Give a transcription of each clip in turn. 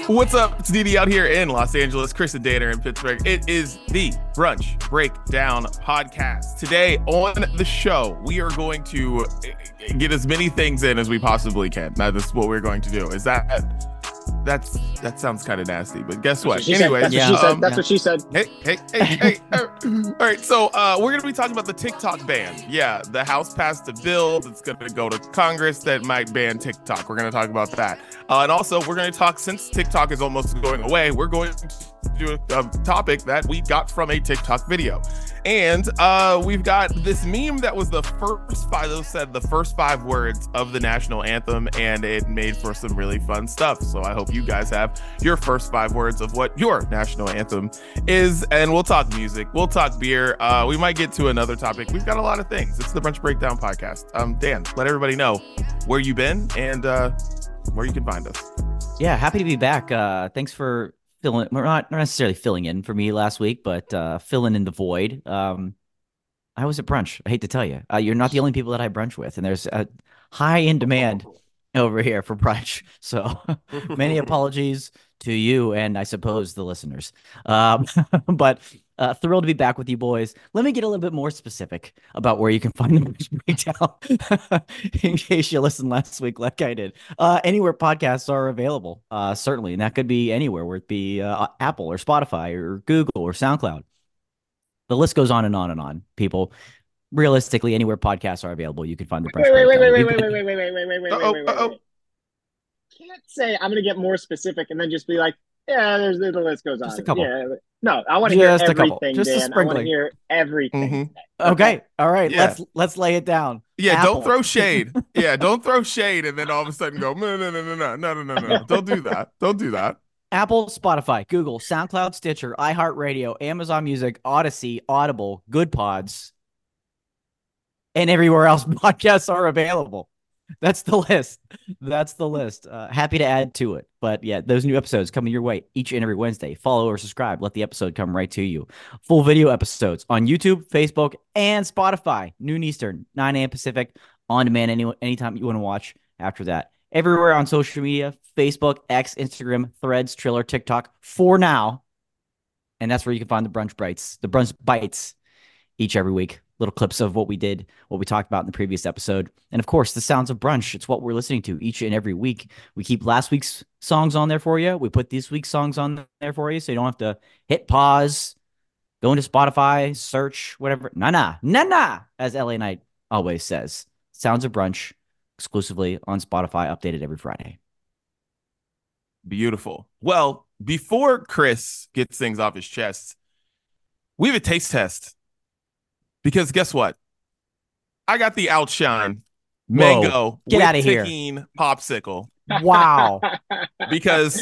What's up? It's Didi out here in Los Angeles. Chris and Dana in Pittsburgh. It is the Brunch Breakdown podcast. Today on the show, we are going to get as many things in as we possibly can. Now, this is what we're going to do. That sounds kind of nasty, but guess what? Anyway, that's what she said. Hey. All right, so we're going to be talking about the TikTok ban. Yeah, the House passed a bill that's going to go to Congress that might ban TikTok. We're going to talk about that. And also, we're going to talk, since TikTok is almost going away, we're going to do a topic that we got from a TikTok video. And we've got this meme that was the first five words of the national anthem, and it made for some really fun stuff. So I hope you guys have your first five words of what your national anthem is. And we'll talk music, we'll talk beer. We might get to another topic. We've got a lot of things. It's the Brunch Breakdown podcast. Dan, let everybody know where you've been and where you can find us. Yeah, happy to be back. Thanks for not necessarily filling in for me last week, but filling in the void. I was at brunch. I hate to tell you, you're not the only people that I brunch with, and there's a high in demand over here for brunch. So many apologies to you and I suppose the listeners. But thrilled to be back with you boys. Let me get a little bit more specific about where you can find the Brunch Breakdown in case you listened last week like I did. Anywhere podcasts are available, certainly. And that could be anywhere, where it be Apple or Spotify or Google or SoundCloud. The list goes on and on and on, people. Realistically, anywhere podcasts are available, you can find the Brunch Wait. Can't say I'm going to get more specific and then just be like, yeah, the list goes on. Just a couple. Yeah. No, I want to hear everything, just Dan. I want to hear everything. Mm-hmm. Okay. All right. Yeah. Let's lay it down. Yeah, Apple. Don't throw shade. Yeah, don't throw shade and then all of a sudden go, no. Don't do that. Don't do that. Apple, Spotify, Google, SoundCloud, Stitcher, iHeartRadio, Amazon Music, Odyssey, Audible, Good Pods, and everywhere else podcasts are available. That's the list. Happy to add to it. But yeah, those new episodes coming your way each and every Wednesday. Follow or subscribe. Let the episode come right to you. Full video episodes on YouTube, Facebook, and Spotify. Noon Eastern, 9 a.m. Pacific. On demand anytime you want to watch after that. Everywhere on social media, Facebook, X, Instagram, Threads, Triller, TikTok, for now. And that's where you can find the Brunch Bites each every week. Little clips of what we did, what we talked about in the previous episode. And of course, the sounds of brunch. It's what we're listening to each and every week. We keep last week's songs on there for you. We put this week's songs on there for you, so you don't have to hit pause, go into Spotify, search, whatever. Nah, as LA Knight always says. Sounds of Brunch, exclusively on Spotify, updated every Friday. Beautiful. Well, before Chris gets things off his chest, we have a taste test. Because guess what? I got the Outshine Mango Get with out of here. Tahini popsicle. Wow. Because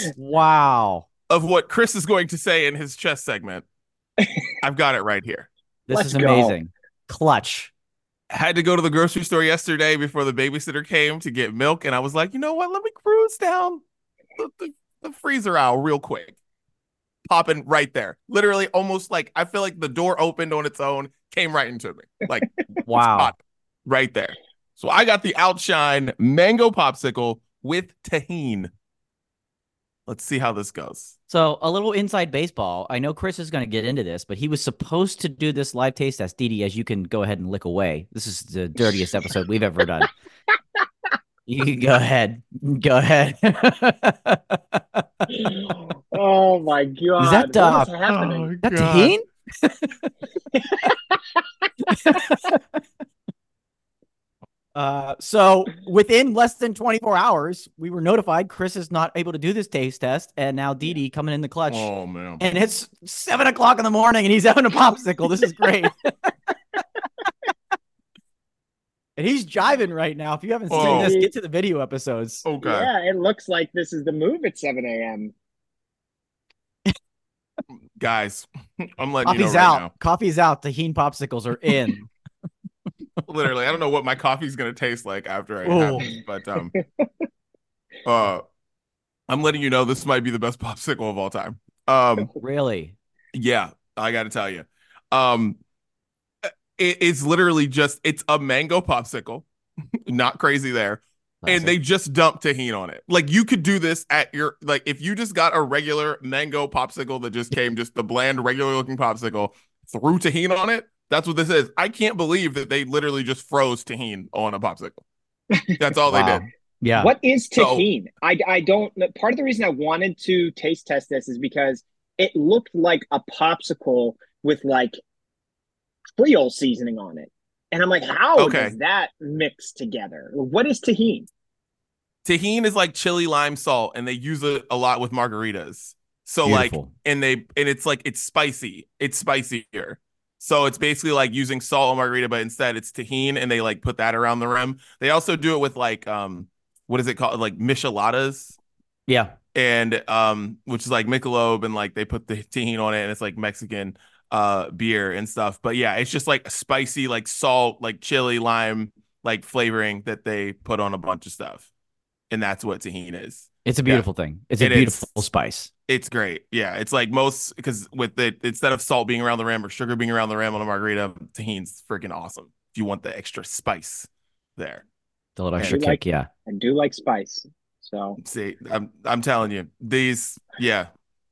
of what Chris is going to say in his chess segment. I've got it right here. This is amazing. Clutch. Had to go to the grocery store yesterday before the babysitter came to get milk. And I was like, you know what? Let me cruise down the freezer aisle real quick. Popping right there. Literally almost like I feel like the door opened on its own, came right into me. Like, wow. Right there. So I got the Outshine Mango Popsicle with tahini. Let's see how this goes. So a little inside baseball. I know Chris is going to get into this, but he was supposed to do this live taste test. Didi, as you can go ahead and lick away. This is the dirtiest episode we've ever done. You can go ahead. Oh my God. Is that what is happening? That tahini? So within less than 24 hours, we were notified Chris is not able to do this taste test, and now Didi coming in the clutch. Oh man! And it's 7:00 in the morning, and he's having a popsicle. This is great. And he's jiving right now. If you haven't seen this, get to the video episodes. Okay. Yeah, it looks like this is the move at 7 a.m. Guys, I'm letting Coffee's you know out. Right now. Coffee's out. Tahini popsicles are in. Literally, I don't know what my coffee's gonna taste like after I have it, but I'm letting you know this might be the best popsicle of all time. Really? Yeah, I got to tell you. It's literally just, it's a mango popsicle. Not crazy there. and they just dump tahini on it. Like you could do this at your like if you just got a regular mango popsicle that just came just the bland regular looking popsicle threw tahini on it. That's what this is. I can't believe that they literally just froze tahini on a popsicle. That's all they did. Yeah. What is tahini? I don't. Part of the reason I wanted to taste test this is because it looked like a popsicle with like Creole seasoning on it, and I'm like, how does that mix together? What is tahini? Tahini is like chili lime salt, and they use it a lot with margaritas. So Beautiful. like, and it's like it's spicy. It's spicier. So it's basically like using salt on margarita, but instead it's tahini, and they like put that around the rim. They also do it with like what is it called? Like micheladas. Yeah. And which is like Michelob, and like they put the tahini on it, and it's like Mexican beer and stuff. But yeah, it's just like spicy, like salt, like chili, lime, like flavoring that they put on a bunch of stuff. And that's what tahini is. It's a beautiful thing. It's a beautiful spice. It's great. Yeah. It's like most, because with it, instead of salt being around the rim or sugar being around the rim on a margarita, tahini's freaking awesome. If you want the extra spice there. The little extra kick, yeah. I do like spice. So see, I'm telling you, these, yeah.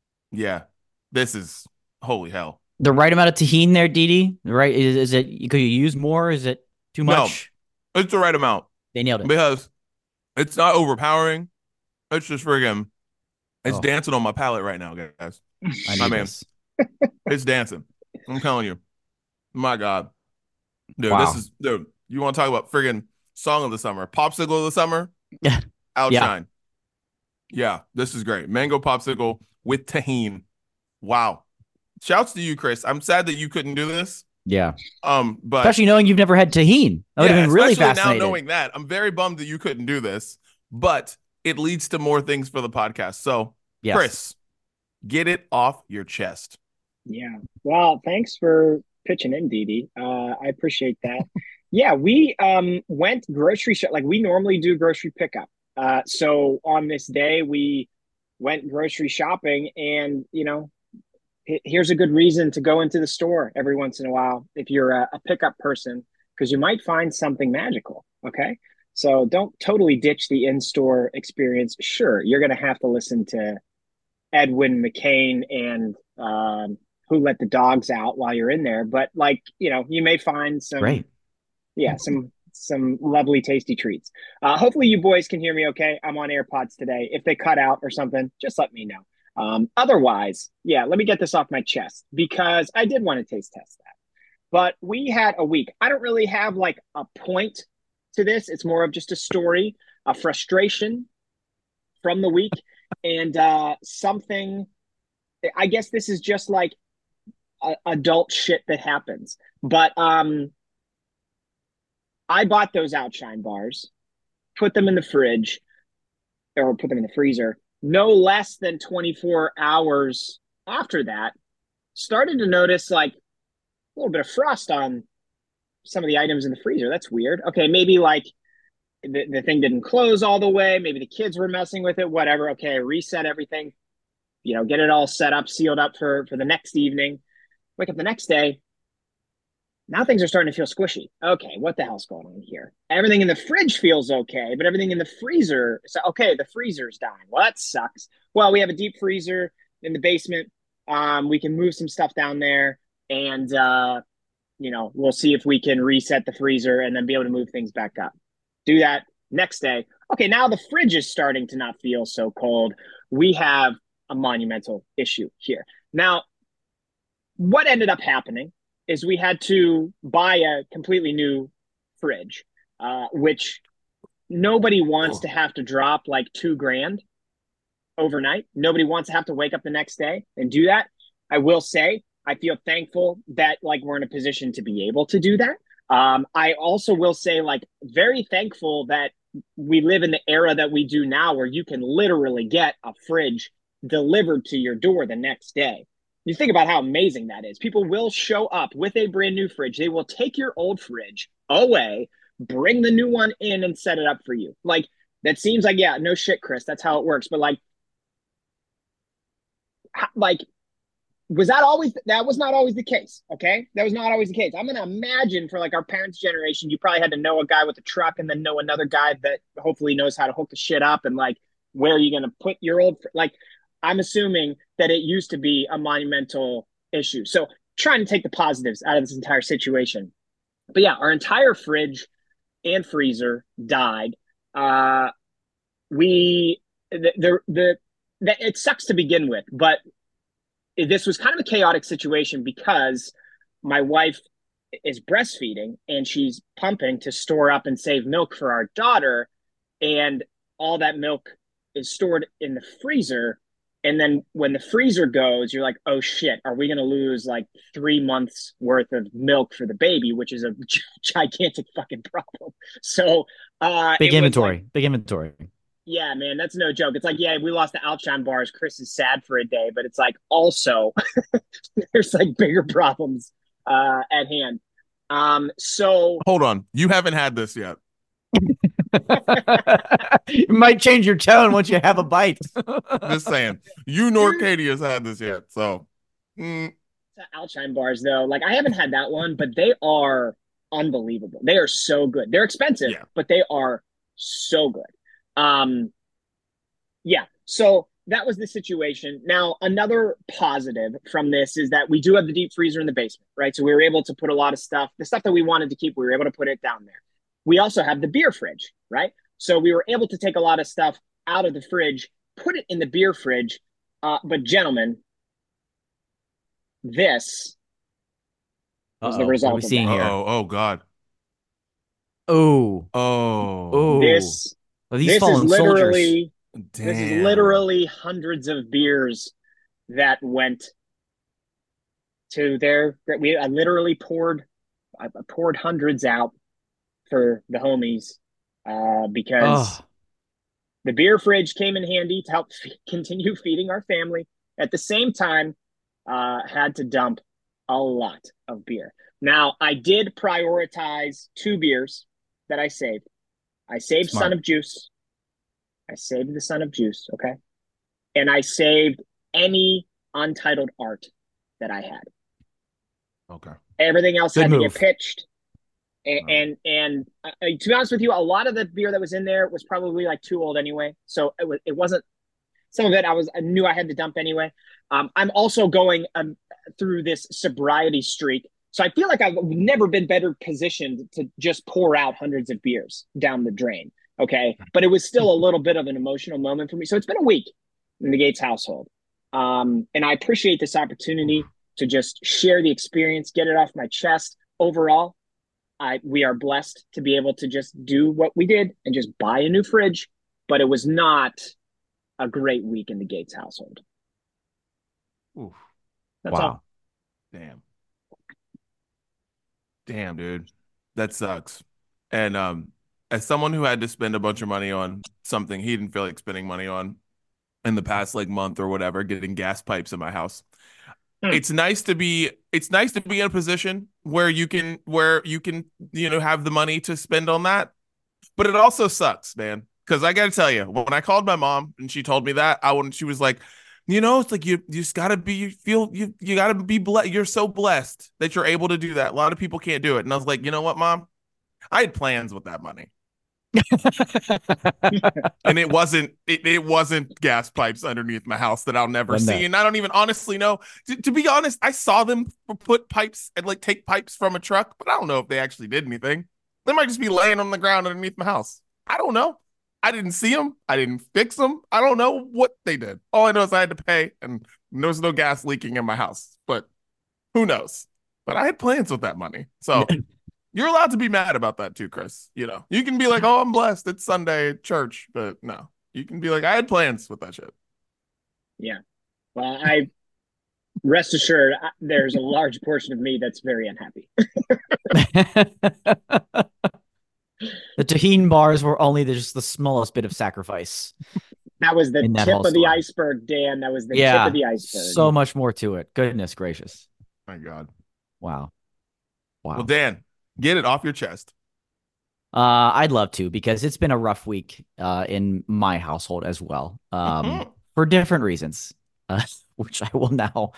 This is holy hell. The right amount of tahini there, Didi? Right? Is it, could you use more? Is it too much? No, it's the right amount. They nailed it. Because it's not overpowering. It's just friggin', it's dancing on my palate right now, guys. I mean, it's dancing. I'm telling you. My God. Dude, wow. Dude, you want to talk about song of the summer, popsicle of the summer? Yeah. Outshine. Yeah, this is great. Mango popsicle with tahini. Wow. Shouts to you, Chris. I'm sad that you couldn't do this. Yeah. But especially knowing you've never had tahini. That would have been really fascinating. Now knowing that, I'm very bummed that you couldn't do this, but it leads to more things for the podcast. So, yes. Chris, get it off your chest. Yeah. Well, thanks for pitching in, Didi. I appreciate that. Yeah, we went grocery shop like we normally do grocery pickup. So on this day, we went grocery shopping, and here's a good reason to go into the store every once in a while if you're a pickup person, because you might find something magical. Okay. So don't totally ditch the in-store experience. Sure, you're going to have to listen to Edwin McCain and Who Let the Dogs Out while you're in there. But you may find some, great. Yeah, some lovely, tasty treats. Hopefully you boys can hear me okay. I'm on AirPods today. If they cut out or something, just let me know. Otherwise, yeah, let me get this off my chest because I did want to taste test that. But we had a week. I don't really have like a point to this. It's more of just a story, a frustration from the week, and something. I guess this is just like adult shit that happens. But I bought those Outshine bars, put them in the fridge, or put them in the freezer. No less than 24 hours after that, started to notice like a little bit of frost on some of the items in the freezer. That's weird. Okay, maybe like the thing didn't close all the way. Maybe the kids were messing with it, whatever. Okay, reset everything, get it all set up, sealed up for the next evening. Wake up the next day. Now things are starting to feel squishy. Okay, what the hell's going on here? Everything in the fridge feels okay, but everything in the freezer, okay, the freezer's dying. Well, that sucks. Well, we have a deep freezer in the basement. We can move some stuff down there, and we'll see if we can reset the freezer and then be able to move things back up. Do that next day. Okay, now the fridge is starting to not feel so cold. We have a monumental issue here. Now, what ended up happening is we had to buy a completely new fridge, which nobody wants to have to drop like $2,000 overnight. Nobody wants to have to wake up the next day and do that. I will say, I feel thankful that like we're in a position to be able to do that. I also will say like very thankful that we live in the era that we do now where you can literally get a fridge delivered to your door the next day. You think about how amazing that is. People will show up with a brand new fridge. They will take your old fridge away, bring the new one in and set it up for you. Like that seems like, yeah, no shit, Chris. That's how it works. But like that was not always the case. Okay. That was not always the case. I'm going to imagine for like our parents' generation, you probably had to know a guy with a truck and then know another guy that hopefully knows how to hook the shit up and like, where are you going to put your like, I'm assuming that it used to be a monumental issue. So trying to take the positives out of this entire situation. But yeah, our entire fridge and freezer died. We, it sucks to begin with, but this was kind of a chaotic situation because my wife is breastfeeding and she's pumping to store up and save milk for our daughter. And all that milk is stored in the freezer. And then when the freezer goes, you're like, oh shit, are we going to lose like 3 months worth of milk for the baby, which is a gigantic fucking problem. So, big inventory, big inventory. Yeah, man, that's no joke. It's like, yeah, we lost the Outshine bars. Chris is sad for a day, but it's like also there's like bigger problems at hand. So hold on, you haven't had this yet. You might change your tone once you have a bite. Just saying, you nor Katie has had this yet. So, Outshine bars though, like I haven't had that one, but they are unbelievable. They are so good. They're expensive, but they are so good. Yeah, so that was the situation. Now, another positive from this is that we do have the deep freezer in the basement, right? So we were able to put a lot of stuff, the stuff that we wanted to keep, we were able to put it down there. We also have the beer fridge, right? So we were able to take a lot of stuff out of the fridge, put it in the beer fridge. But gentlemen, this was the result. What are we seeing here? Oh God. Oh. This these fallen soldiers. This is literally hundreds of beers that went to their. I literally poured hundreds out for the homies because the beer fridge came in handy to help continue feeding our family. At the same time, had to dump a lot of beer. Now, I did prioritize 2 beers that I saved. I saved Smart. Son of Juice. I saved the Son of Juice, okay? And I saved any untitled art that I had. Okay. Everything else Good had move. to get pitched. And to be honest with you, a lot of the beer that was in there was probably like too old anyway. So it wasn't. Some of it I knew I had to dump anyway. I'm also going through this sobriety streak, so I feel like I've never been better positioned to just pour out hundreds of beers down the drain. Okay, but it was still a little bit of an emotional moment for me. So it's been a week in the Gates household, and I appreciate this opportunity to just share the experience, get it off my chest. Overall, we are blessed to be able to just do what we did and just buy a new fridge, but it was not a great week in the Gates household. Oof. That's all. Damn, dude, that sucks. And as someone who had to spend a bunch of money on something he didn't feel like spending money on in the past like month or whatever, getting gas pipes in my house, it's nice to be in a position where you can have the money to spend on that, but it also sucks, man. Because I got to tell you, when I called my mom and she told me that, she was like, it's like you just got to you got to be blessed. You're so blessed that you're able to do that. A lot of people can't do it. And I was like, you know what, Mom? I had plans with that money. And it wasn't gas pipes underneath my house that I'll never see. And I don't even honestly know. To be honest, I saw them put pipes and like take pipes from a truck, but I don't know if they actually did anything. They might just be laying on the ground underneath my house. I don't know. I didn't see them. I didn't fix them. I don't know what they did. All I know is I had to pay and there was no gas leaking in my house, but who knows? But I had plans with that money. So you're allowed to be mad about that too, Chris. You can be like, oh, I'm blessed. It's Sunday at church, but no, you can be like, I had plans with that shit. Yeah. Well, rest assured, there's a large portion of me that's very unhappy. The Tajín bars were only just the smallest bit of sacrifice. That was the tip of the iceberg, Dan. That was the tip of the iceberg. So much more to it. Goodness gracious. My God. Wow. Well, Dan, get it off your chest. I'd love to, because it's been a rough week in my household as well. For different reasons. which I will now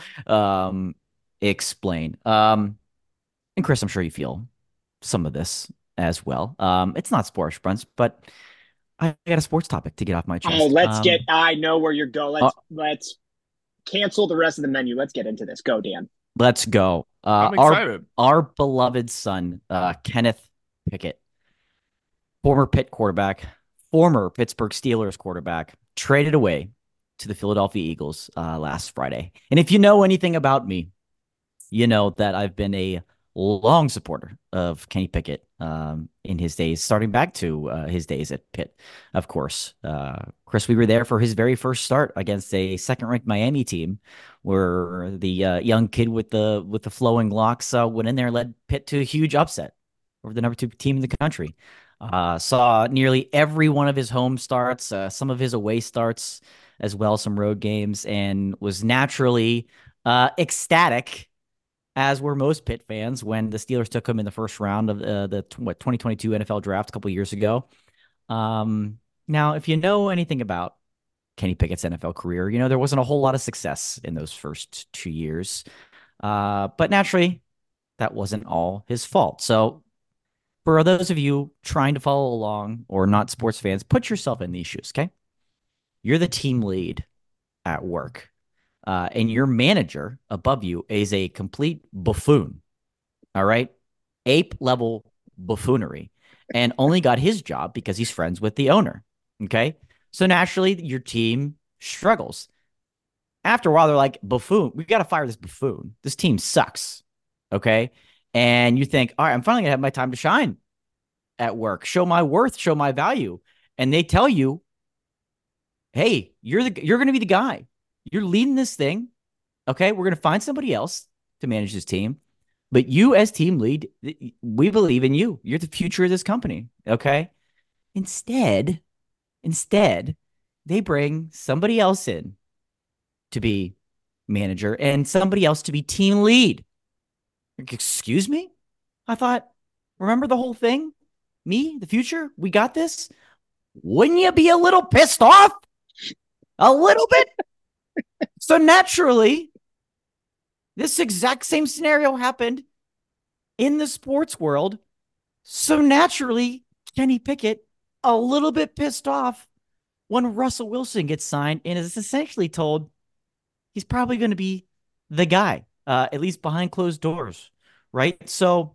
explain. And Chris, I'm sure you feel some of this as well. It's not sports brunch, but I got a sports topic to get off my Oh, chest. I know where you're going. Let's cancel the rest of the menu. Let's get into this. Go, Dan. Let's go. I'm excited. Our beloved son, Kenneth Pickett, former Pitt quarterback, former Pittsburgh Steelers quarterback, traded away to the Philadelphia Eagles last Friday. And if you know anything about me, you know that I've been a long supporter of Kenny Pickett in his days, starting back to his days at Pitt, of course. Chris, we were there for his very first start against a second-ranked Miami team, where the young kid with the flowing locks went in there and led Pitt to a huge upset over the number 2 team in the country. Saw nearly every one of his home starts, some of his away starts as well, some road games, and was naturally ecstatic, as were most Pitt fans, when the Steelers took him in the first round of the 2022 NFL draft a couple of years ago. Now, if you know anything about Kenny Pickett's NFL career, you know there wasn't a whole lot of success in those first 2 years. But naturally, that wasn't all his fault. So for those of you trying to follow along or not sports fans, put yourself in these shoes, okay? You're the team lead at work. And your manager above you is a complete buffoon. All right. Ape level buffoonery, and only got his job because he's friends with the owner. Okay. So naturally, your team struggles. After a while, they're like, buffoon, we got to fire this buffoon. This team sucks. Okay. And you think, all right, I'm finally going to have my time to shine at work, show my worth, show my value. And they tell you, hey, you're going to be the guy. You're leading this thing. Okay. We're going to find somebody else to manage this team. But you, as team lead, we believe in you. You're the future of this company. Okay. Instead, they bring somebody else in to be manager and somebody else to be team lead. Excuse me? I thought, remember the whole thing? Me, the future, we got this. Wouldn't you be a little pissed off? A little bit? So naturally, this exact same scenario happened in the sports world. So naturally, Kenny Pickett, a little bit pissed off when Russell Wilson gets signed and is essentially told he's probably going to be the guy, at least behind closed doors, right? So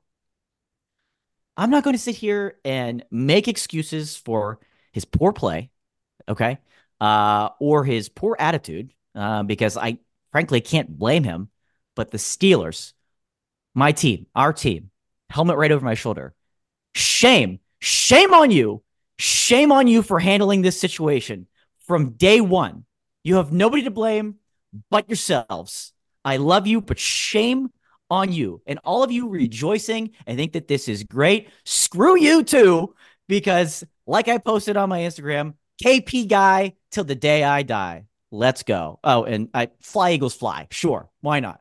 I'm not going to sit here and make excuses for his poor play, okay, or his poor attitude, because I frankly can't blame him. But the Steelers, my team, our team, helmet right over my shoulder. Shame on you. Shame on you for handling this situation from day one. You have nobody to blame but yourselves. I love you, but shame on you. And all of you rejoicing and think that this is great, screw you too, because like I posted on my Instagram, KP guy till the day I die. Let's go. Oh, and fly Eagles fly. Sure. Why not?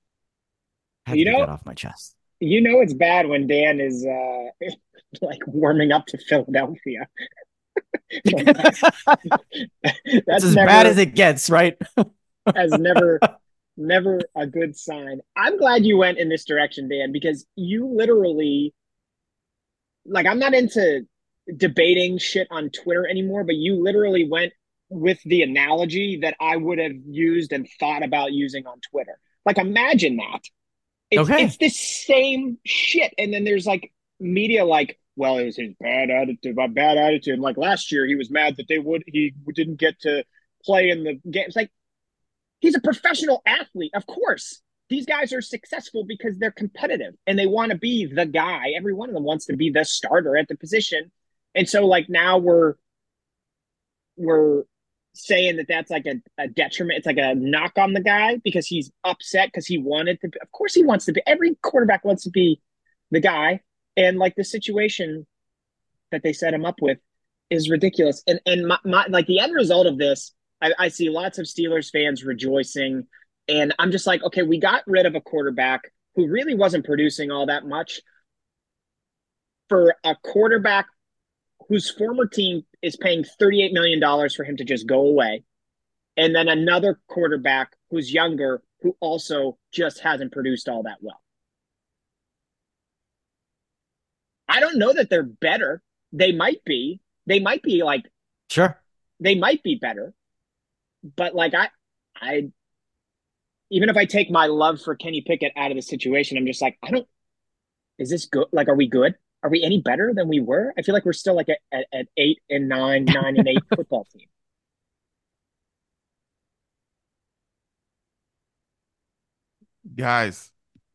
Had to get that off my chest. You know it's bad when Dan is like warming up to Philadelphia. That's as bad as it gets, right? That's never a good sign. I'm glad you went in this direction, Dan, because you literally, like, I'm not into debating shit on Twitter anymore, but you literally went with the analogy that I would have used and thought about using on Twitter. Like, imagine that. It's the same shit. And then there's like media like, well, it was his bad attitude. Like last year, he was mad that he didn't get to play in the games. Like, he's a professional athlete. Of course, these guys are successful because they're competitive and they want to be the guy. Every one of them wants to be the starter at the position. And so like now we're saying that that's like a detriment. It's like a knock on the guy because he's upset because he wanted to be. Of course he wants to be. Every quarterback wants to be the guy. And like the situation that they set him up with is ridiculous. And my like the end result of this, I see lots of Steelers fans rejoicing. And I'm just like, okay, we got rid of a quarterback who really wasn't producing all that much for a quarterback whose former team is paying $38 million for him to just go away. and then another quarterback who's younger who also just hasn't produced all that well. I don't know that they're better. They might be. They might be like Sure. they might be better. But like I even if I take my love for Kenny Pickett out of the situation, I'm just like, I don't is this good? Like, are we good? Are we any better than we were? I feel like we're still like at 8-9, 9-8 football team. Guys,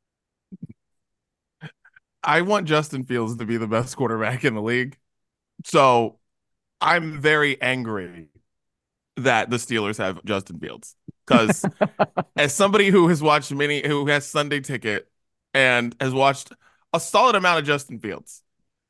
I want Justin Fields to be the best quarterback in the league. So I'm very angry that the Steelers have Justin Fields. Because as somebody who has watched who has Sunday Ticket and has watched a solid amount of Justin Fields,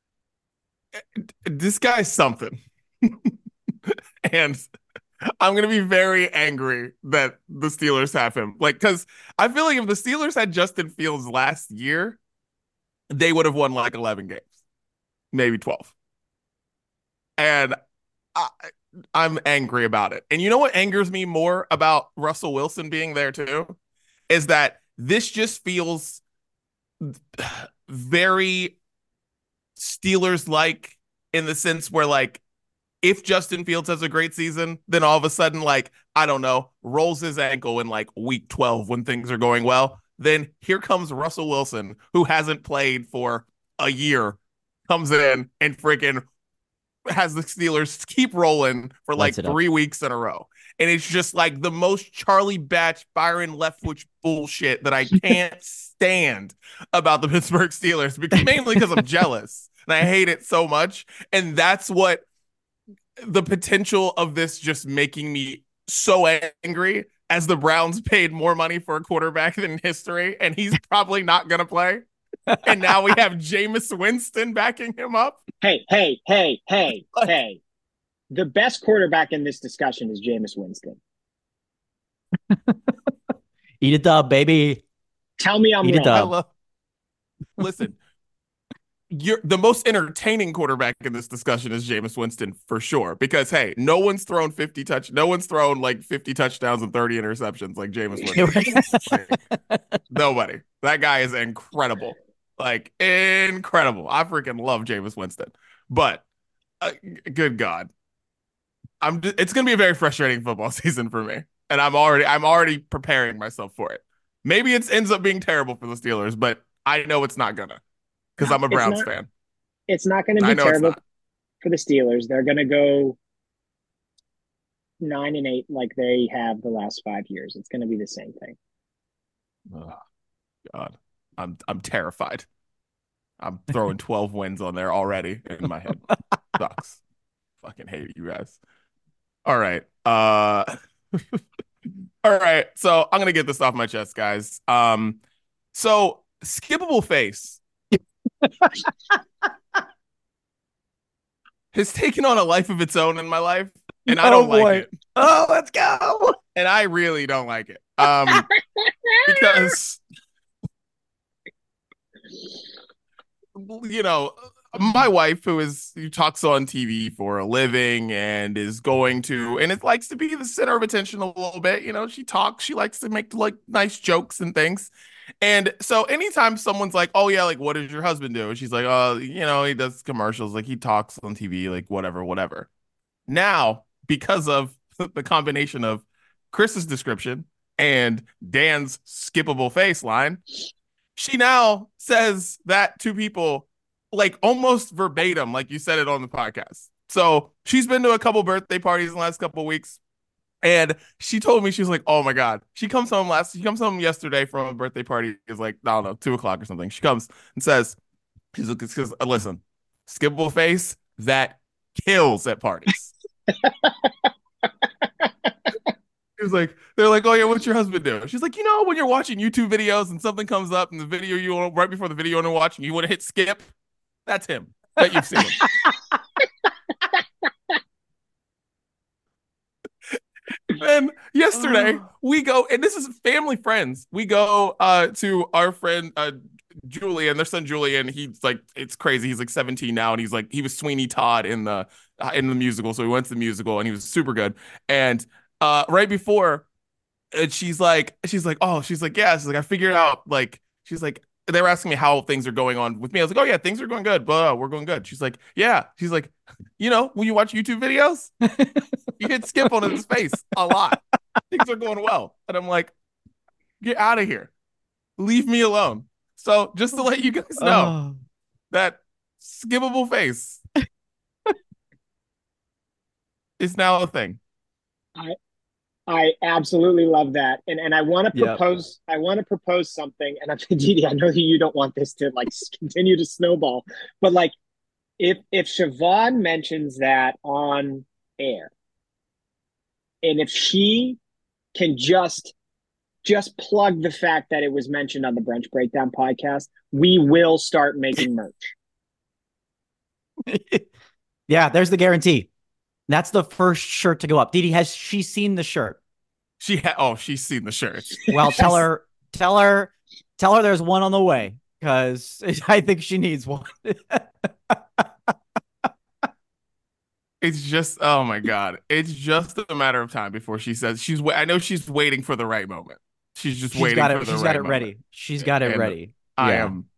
this guy's something. And I'm gonna be very angry that the Steelers have him. Like, because I feel like if the Steelers had Justin Fields last year, they would have won like 11 games, maybe 12. And I, I'm angry about it. And you know what angers me more about Russell Wilson being there too? Is that this just feels very Steelers like in the sense where, like, if Justin Fields has a great season, then all of a sudden, like, I don't know, rolls his ankle in like week 12 when things are going well. Then here comes Russell Wilson, who hasn't played for a year, comes in and freaking has the Steelers keep rolling for like Lights it up. 3 weeks in a row. And it's just like the most Charlie Batch, Byron Leftwich bullshit that I can't stand about the Pittsburgh Steelers, mainly because I'm jealous and I hate it so much. And that's what the potential of this just making me so angry, as the Browns paid more money for a quarterback than history, and he's probably not going to play. And now we have Jameis Winston backing him up. Hey, hey, hey, hey, hey. The best quarterback in this discussion is Jameis Winston. Eat it up, baby. Tell me I'm Eat it wrong. up. Listen, you're the most entertaining quarterback in this discussion is Jameis Winston for sure. Because hey, no one's thrown like 50 touchdowns and 30 interceptions like Jameis Winston. Like, nobody. That guy is incredible. Like, incredible. I freaking love Jameis Winston. But good God. It's gonna be a very frustrating football season for me. And I'm already preparing myself for it. Maybe it ends up being terrible for the Steelers, but I know it's not gonna, because No, I'm a Browns fan. It's not going to I be know it's terrible not. for the Steelers. They're going to go 9-8 like they have the last 5 years. It's going to be the same thing. Oh, God. I'm terrified. I'm throwing 12 wins on there already in my head. Sucks. Fucking hate you guys. All right. All right. So I'm gonna get this off my chest, guys. So skippable face has taken on a life of its own in my life, and I Oh, don't like boy. it. Oh, let's go. And I really don't like it. Because you know, my wife, who talks on TV for a living and is going to, and it likes to be the center of attention a little bit. You know, she likes to make like nice jokes and things. And so anytime someone's like, "Oh yeah, like what does your husband do?" She's like, "Oh, he does commercials, like he talks on TV, like whatever, whatever." Now, because of the combination of Chris's description and Dan's skippable face line, she now says that to people like almost verbatim, like you said it on the podcast. So she's been to a couple birthday parties in the last couple of weeks. And she told me, she was like, "Oh my God." She comes home yesterday from a birthday party. It's like, I don't know, 2 o'clock or something. She comes and says, listen, skippable face that kills at parties. They're like, "Oh yeah, what's your husband do?" She's like, when you're watching YouTube videos and something comes up and the video right before the video you're watching, you want to hit skip. That's him. Bet you've seen him. Then yesterday we go, and this is family friends. We go to our friend Julian, their son Julian. He's like, it's crazy. He's like 17 now, and he was Sweeney Todd in the musical. So he went to the musical, and he was super good. And right before, and yeah, she's like, I figured out, like, she's like, they were asking me how things are going on with me. I was like, oh yeah, things are going good, blah, we're going good. She's like, yeah, she's like, when you watch YouTube videos, you hit skip on his face a lot. Things are going well, and I'm like, get out of here, leave me alone. So just to let you guys know Oh, that skippable face is now a thing. I I absolutely love that, and I want to yep. propose. I want to propose something, and I'm Didi. I know that you don't want this to like continue to snowball, but like if Siobhan mentions that on air, and if she can just plug the fact that it was mentioned on the Brunch Breakdown podcast, we will start making merch. Yeah, there's the guarantee. That's the first shirt to go up. Didi, has she seen the shirt? She's seen the shirts. Well, tell her there's one on the way because I think she needs one. It's just, oh my God. It's just a matter of time before she says I know she's waiting for the right moment. She's just She's waiting got for it. the She's got right it moment. ready. She's got it And ready. I Yeah. am,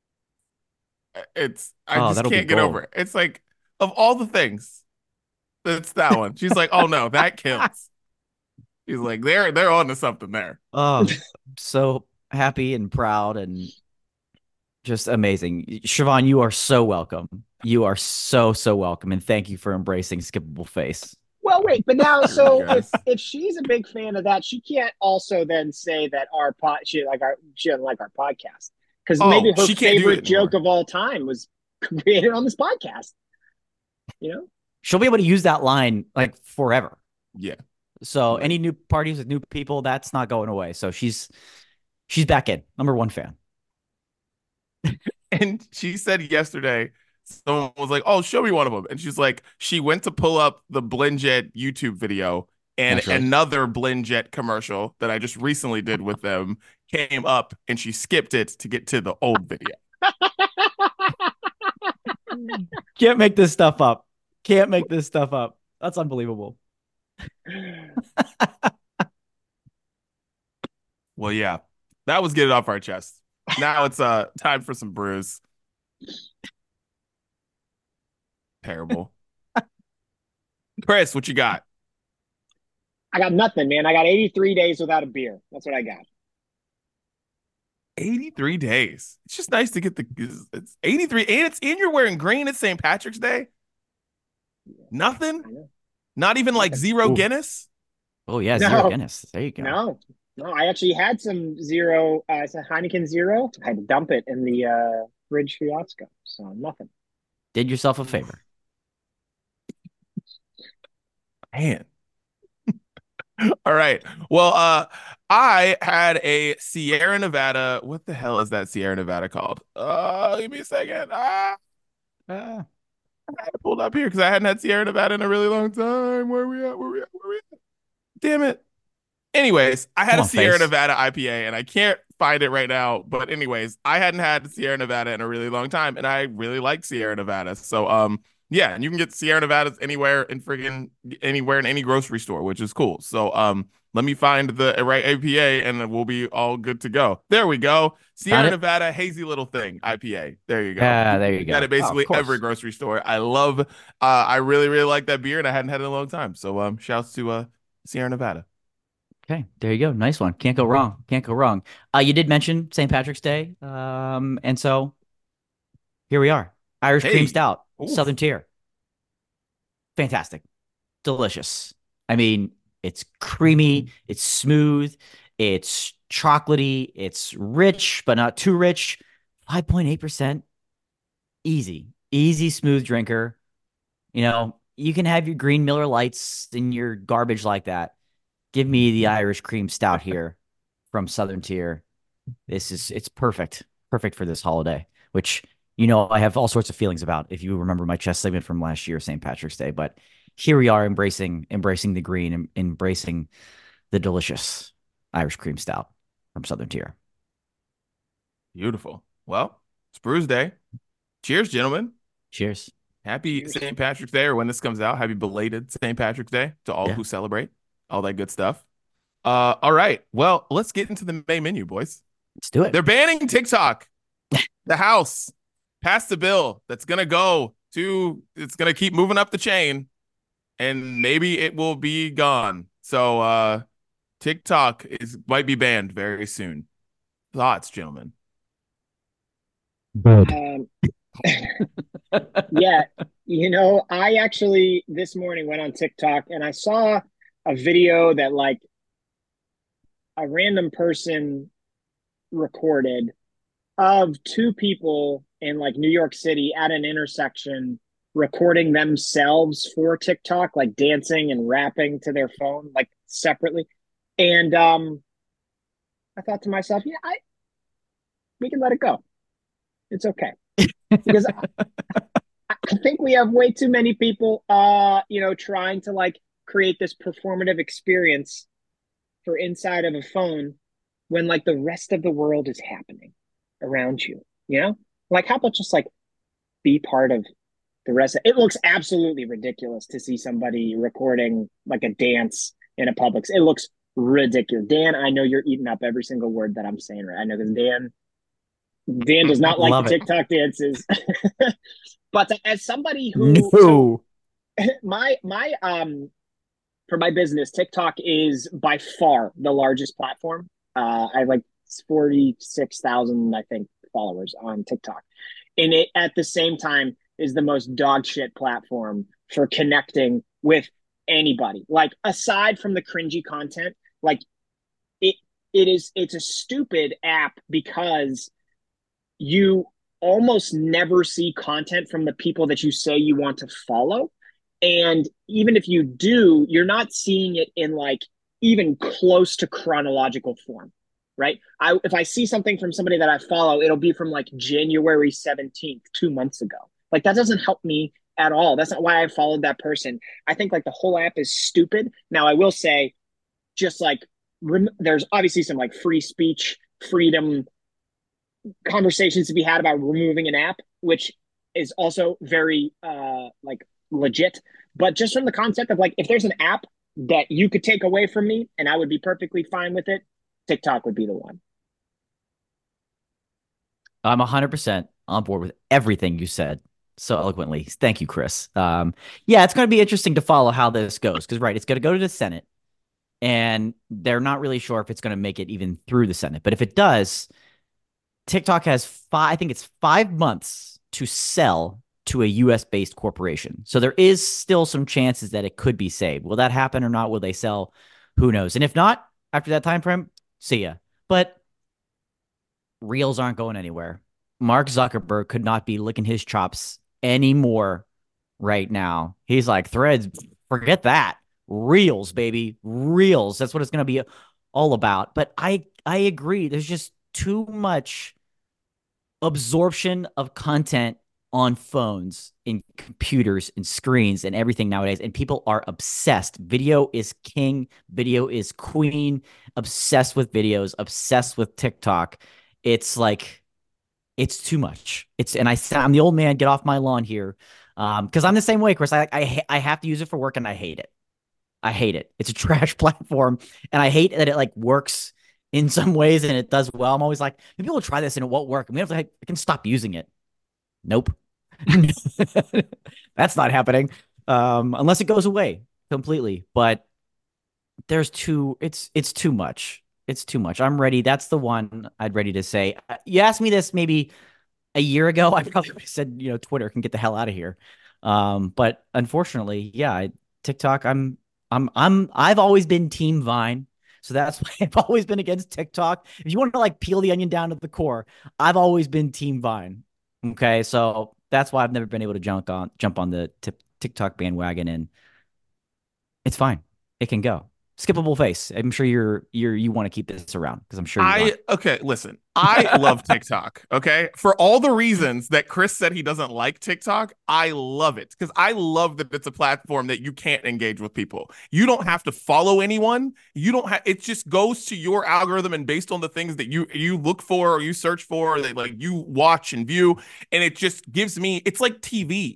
I Oh, just that'll be can't get gold. over it. It's like, of all the things, it's that one. She's like, oh no, that kills. She's like, they're on to something there. Oh, so happy and proud and just amazing. Siobhan, you are so welcome. You are so welcome. And thank you for embracing Skippable Face. Well, wait, but now, Screw you so if guys. if she's a big fan of that, she can't also then say that she doesn't like our podcast because maybe Oh, her she can't do it favorite joke anymore. of all time was created on this podcast. You know, She'll be able to use that line like forever. Yeah. So Like, any new parties with new people, that's not going away. So she's back in. Number one fan. and she said yesterday, someone was like, "Oh, show me one of them," and she's like, she went to pull up the BlendJet YouTube video, and Naturally. another BlendJet commercial that I just recently did with them came up, and she skipped it to get to the old video. Can't make this stuff up. Can't make this stuff up. That's unbelievable. Well, yeah, that was get it off our chest. Now it's time for some brews. Terrible. Chris, what you got? I got nothing, man. I got 83 days without a beer. That's what I got. 83 days. It's just nice to get it's 83 and you're wearing green. It's St. Patrick's Day. Nothing? I know. Not even like Nothing. zero Ooh. Guinness? Oh yeah, zero No, Guinness. There you go. no. I actually had some zero. It's a Heineken Zero. I had to dump it in the fridge fiasco. So nothing. Did yourself a favor. Man. All right. Well, I had a Sierra Nevada. What the hell is that Sierra Nevada called? Give me a second. Uh, I had it pulled up here because I hadn't had Sierra Nevada in a really long time. Where are we at? Where are we at? Where are we at? Damn it. Anyways, I had come a on, Sierra face. Nevada IPA and I can't find it right now. But anyways, I hadn't had Sierra Nevada in a really long time, and I really like Sierra Nevada. So yeah, and you can get Sierra Nevadas anywhere in any grocery store, which is cool. So let me find the right IPA and then we'll be all good to go. There we go. Found Sierra it? Nevada Hazy Little Thing IPA. There you go. Yeah, there you Got go. it Oh, of basically every course. grocery store. I really, really like that beer and I hadn't had it in a long time. So shouts to Sierra Nevada. Okay, there you go. Nice one. Can't go wrong. Can't go wrong. You did mention St. Patrick's Day. And so here we are. Irish cream Hey. stout, Oof. Southern tier. Fantastic. Delicious. I mean, it's creamy, it's smooth, it's chocolatey, it's rich, but not too rich. 5.8%. Easy. Easy, smooth drinker. You can have your green Miller Lights in your garbage like that. Give me the Irish cream stout here from Southern Tier. It's perfect. Perfect for this holiday, which I have all sorts of feelings about if you remember my chess segment from last year, St. Patrick's Day. But here we are embracing the green and embracing the delicious Irish cream stout from Southern Tier. Beautiful. Well, it's Brews Day. Cheers, gentlemen. Cheers. Happy Cheers. St. Patrick's Day, or when this comes out, happy belated St. Patrick's Day to all Yeah. who celebrate. all that good stuff. All right. Well, let's get into the main menu, boys. Let's do it. They're banning TikTok. The House passed a bill that's gonna it's gonna keep moving up the chain, and maybe it will be gone. So TikTok might be banned very soon. Thoughts, gentlemen? Um, yeah, I actually this morning went on TikTok and I saw a video that like a random person recorded of two people in like New York City at an intersection recording themselves for TikTok, like dancing and rapping to their phone, like separately. And I thought to myself, yeah, we can let it go. It's okay. Because I think we have way too many people trying to like create this performative experience for inside of a phone when like the rest of the world is happening around you, you know? Like how about just like be part of the rest of it? Looks absolutely ridiculous to see somebody recording like a dance in a Publix. It looks ridiculous. Dan, I know you're eating up every single word that I'm saying, right? I know because Dan does not like the Love it. TikTok dances. But as somebody who No. my for my business, TikTok is by far the largest platform. I have like 46,000, I think, followers on TikTok. And it at the same time is the most dog shit platform for connecting with anybody. Like aside from the cringy content, like it it's a stupid app because you almost never see content from the people that you say you want to follow. And even if you do, you're not seeing it in like even close to chronological form, right? If I see something from somebody that I follow, it'll be from like January 17th, 2 months ago. Like that doesn't help me at all. That's not why I followed that person. I think like the whole app is stupid. Now, I will say, just like there's obviously some like free speech, freedom conversations to be had about removing an app, which is also very like legit. But just from the concept of like, if there's an app that you could take away from me and I would be perfectly fine with it, TikTok would be the one. I'm 100% on board with everything you said so eloquently. Thank you, Chris. Yeah, it's going to be interesting to follow how this goes because, right, it's going to go to the Senate, and they're not really sure if it's going to make it even through the Senate. But if it does, TikTok has I think it's 5 months to sell to a US based corporation. So there is still some chances that it could be saved. Will that happen or not? Will they sell? Who knows? And if not, after that time frame, see ya. But Reels aren't going anywhere. Mark Zuckerberg could not be licking his chops anymore right now. He's like, Threads, forget that. Reels, baby. Reels. That's what it's going to be all about. But I agree. There's just too much absorption of content on phones, in computers, and screens, and everything nowadays. And people are obsessed. Video is king. Video is queen. Obsessed with videos. Obsessed with TikTok. It's like it's too much. I'm the old man. Get off my lawn here, because I'm the same way, Chris. I have to use it for work, and I hate it. I hate it. It's a trash platform, and I hate that it like works in some ways and it does well. I'm always like, maybe we'll try this and it won't work. And I can stop using it. Nope. That's not happening. Unless it goes away completely. But it's too much. It's too much. I'm ready. That's the one I'd ready to say. You asked me this maybe a year ago, I probably would have said, Twitter can get the hell out of here. But unfortunately, yeah, TikTok, I've always been Team Vine. So that's why I've always been against TikTok. If you want to like peel the onion down to the core, I've always been Team Vine. Okay, so that's why I've never been able to jump on the TikTok bandwagon, and it's fine. It can go. Skippable face. I'm sure you want to keep this around because I'm sure okay, listen. I love TikTok. Okay. For all the reasons that Chris said he doesn't like TikTok, I love it because I love that it's a platform that you can't engage with people. You don't have to follow anyone. You don't have it just goes to your algorithm and based on the things that you look for or you search for, or that like you watch and view, and it just gives me it's like TV.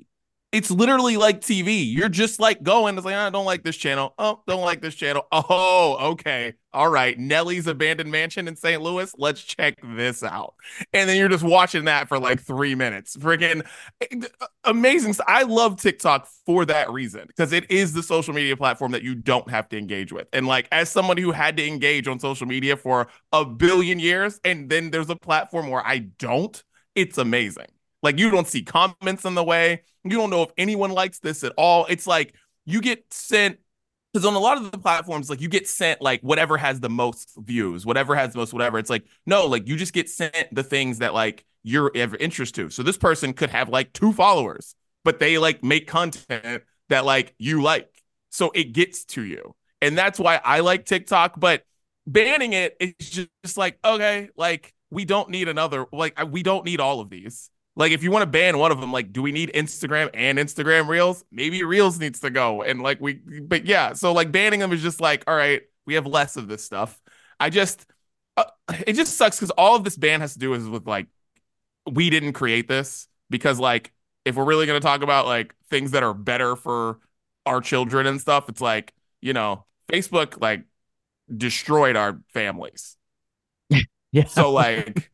It's literally like TV. You're just like going, it's like, I don't like this channel. Oh, don't like this channel. Oh, okay. All right. Nellie's Abandoned Mansion in St. Louis. Let's check this out. And then you're just watching that for like 3 minutes. Freaking amazing. I love TikTok for that reason because it is the social media platform that you don't have to engage with. And like, as someone who had to engage on social media for a billion years, and then there's a platform where I don't, it's amazing. Like, you don't see comments in the way. You don't know if anyone likes this at all. It's like you get sent, because on a lot of the platforms, like, you get sent like whatever has the most views, whatever has the most whatever. It's like, no, like, you just get sent the things that like you're ever interest to. So this person could have like 2 followers, but they like make content that like you like. So it gets to you. And that's why I like TikTok, but banning it is just like, okay, like, we don't need another, like, we don't need all of these. Like, if you want to ban one of them, like, do we need Instagram and Instagram Reels? Maybe Reels needs to go. And like, but yeah, so like banning them is just like, all right, we have less of this stuff. I just, it just sucks because all of this ban has to do is with like, we didn't create this because like, if we're really going to talk about like things that are better for our children and stuff, it's like, Facebook like destroyed our families. Yeah. So like,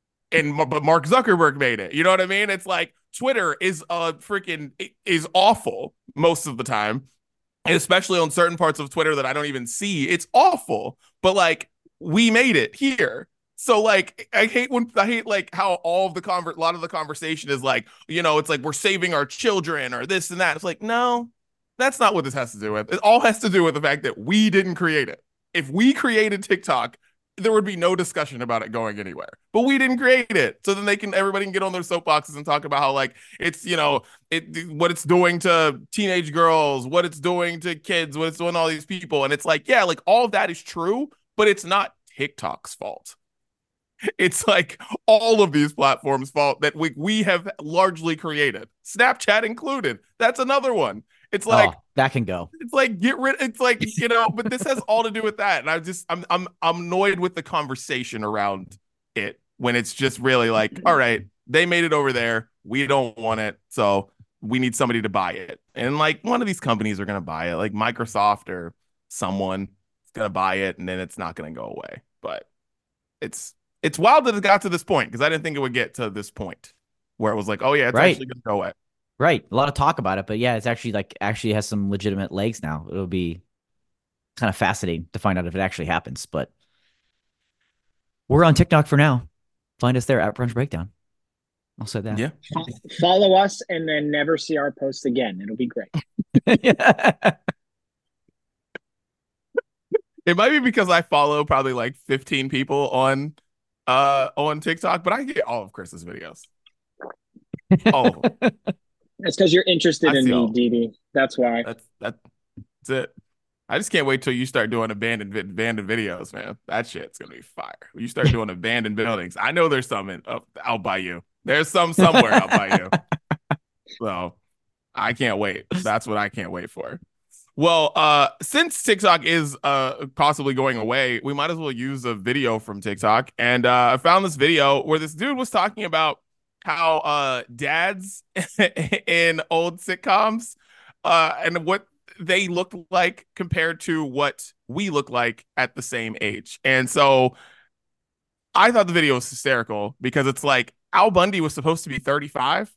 but Mark Zuckerberg made it. You know what I mean? It's like Twitter is freaking is awful most of the time, and especially on certain parts of Twitter that I don't even see. It's awful, but like, we made it here. So like, I hate like how all of a lot of the conversation is like, it's like we're saving our children or this and that. It's like, no, that's not what this has to do with. It all has to do with the fact that we didn't create it. If we created TikTok, there would be no discussion about it going anywhere. But we didn't create it. So then everybody can get on their soapboxes and talk about how like it's, what it's doing to teenage girls, what it's doing to kids, what it's doing to all these people. And it's like, yeah, like, all of that is true, but it's not TikTok's fault. It's like all of these platforms' fault that we have largely created, Snapchat included. That's another one. It's like, that can go. It's like, get rid. It's like, but this has all to do with that. And I'm annoyed with the conversation around it when it's just really like, all right, they made it over there. We don't want it. So we need somebody to buy it. And like, one of these companies are going to buy it, like Microsoft or someone is going to buy it, and then it's not going to go away. But it's wild that it got to this point, because I didn't think it would get to this point where it was like, oh yeah, it's actually going to go away. Right. A lot of talk about it, but yeah, it's actually has some legitimate legs now. It'll be kind of fascinating to find out if it actually happens. But we're on TikTok for now. Find us there at Brunch Breakdown. I'll say that. Yeah. Follow us and then never see our posts again. It'll be great. It might be because I follow probably like 15 people on TikTok, but I get all of Chris's videos. All of them. It's because you're interested in me, DD. That's why. That's it. I just can't wait till you start doing abandoned videos, man. That shit's gonna be fire. When you start doing abandoned buildings, I know there's some out by you. There's some somewhere out by you. So I can't wait. That's what I can't wait for. Well, since TikTok is possibly going away, we might as well use a video from TikTok. And I found this video where this dude was talking about how dads in old sitcoms and what they look like compared to what we look like at the same age. And so I thought the video was hysterical because it's like, Al Bundy was supposed to be 35.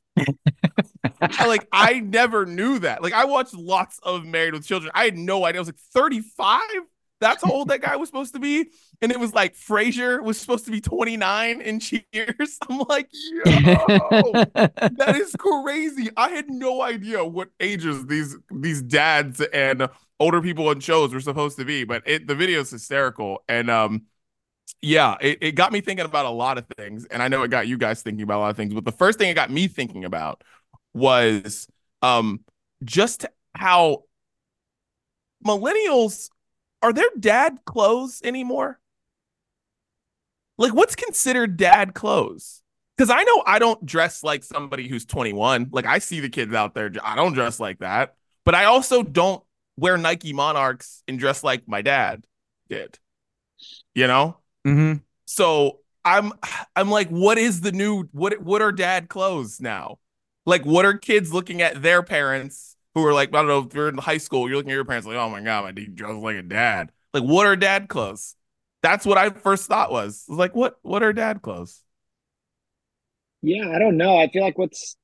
I never knew that. Like, I watched lots of Married with Children. I had no idea. I was like, 35? That's how old that guy was supposed to be. And it was like Frasier was supposed to be 29 in Cheers. I'm like, yo, that is crazy. I had no idea what ages these dads and older people in shows were supposed to be. But the video is hysterical. And yeah, it got me thinking about a lot of things. And I know it got you guys thinking about a lot of things. But the first thing it got me thinking about was just how millennials, are their dad clothes anymore? Like, what's considered dad clothes? Because I know I don't dress like somebody who's 21. Like, I see the kids out there. I don't dress like that. But I also don't wear Nike Monarchs and dress like my dad did. Mm-hmm. So I'm like, what is the new, what are dad clothes now? Like, what are kids looking at their parents who are like, I don't know, if you're in high school, you're looking at your parents like, oh my God, my dude dresses like a dad. Like, what are dad clothes? That's what I first thought was. Like, what are dad clothes? Yeah, I don't know. I feel like what's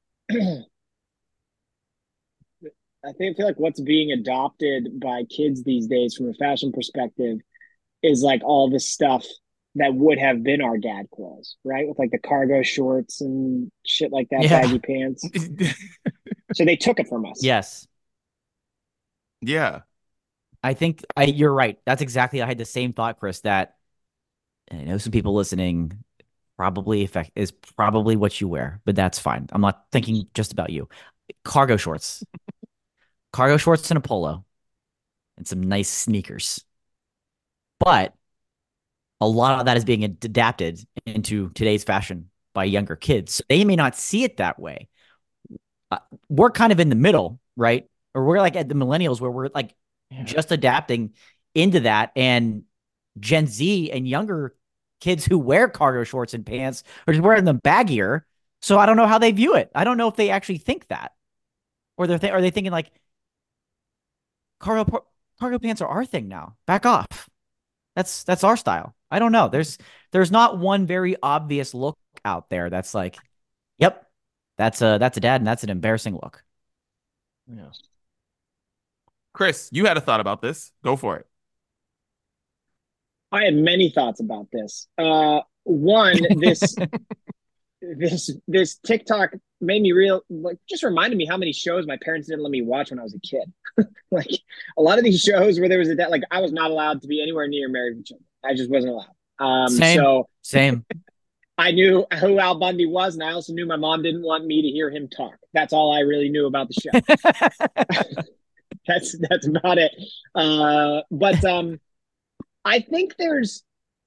I feel like what's being adopted by kids these days from a fashion perspective is like all the stuff that would have been our dad clothes, right? With like the cargo shorts and shit like that, Yeah. baggy pants. So they took it from us. Yes. Yeah. I think you're right. That's exactly, I had the same thought, Chris, that I know some people listening probably is probably what you wear, but that's fine. I'm not thinking just about you. Cargo shorts, cargo shorts and a polo and some nice sneakers. But a lot of that is being adapted into today's fashion by younger kids. So they may not see it that way. Uh, we're kind of in the middle, right? Or we're like at the millennials where we're like just adapting into that. And Gen Z and younger kids who wear cargo shorts and pants are just wearing them baggier. So I don't know how they view it. I don't know if they actually think that, or are they thinking like cargo cargo pants are our thing now. Back off. That's our style. I don't know. There's not one very obvious look out there that's like, yep, that's a dad and that's an embarrassing look. Yeah. Chris, you had a thought about this. Go for it. I had many thoughts about this. One, this TikTok made me real like just reminded me how many shows my parents didn't let me watch when I was a kid. Like a lot of these shows where there was a dad, like I was not allowed to be anywhere near married with children. I just wasn't allowed. Same, So same. I knew who Al Bundy was, and I also knew my mom didn't want me to hear him talk. That's all I really knew about the show. That's about it. But I think there's